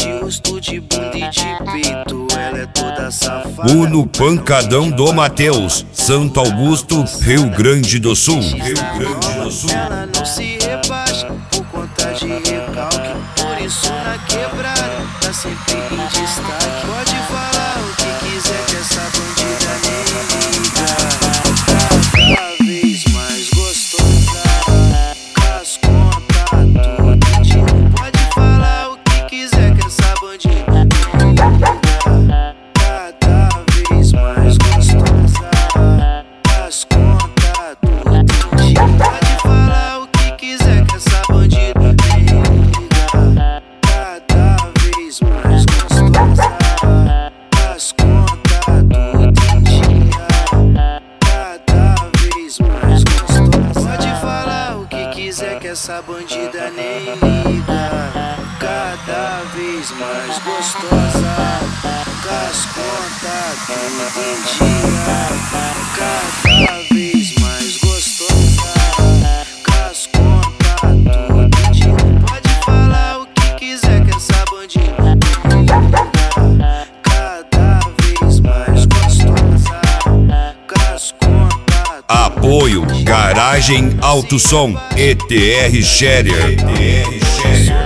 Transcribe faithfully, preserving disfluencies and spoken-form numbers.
de rosto, de bunda e de peito, ela é toda safada. Uno Pancadão do Mateus, Santo Augusto, Rio Grande do Sul. Rio Grande do Sul. Ela não se rebaixa por conta de recalque, por isso na quebrada tá sempre em destaque. Pode falar o que quiser que essa bandida nega, cada vez mais gostosa, as contas tudo de. Pode falar o que quiser que essa bandida nega, cada vez mais gostosa, as contas tudo de. Pode falar o que quiser que essa bandida nega, cada vez mais gostosa, as contas tudo dia, cada vez mais gostosa. Pode falar o que quiser que essa bandida nem liga, cada vez mais gostosa, as contas tudo em dia, cada vez mais gostosa, as contas tudo em dia. Pode falar o que quiser que essa bandida nega, cada vez mais gostosa, as contas. Apoio Garagem Auto Som, E T R Scherer.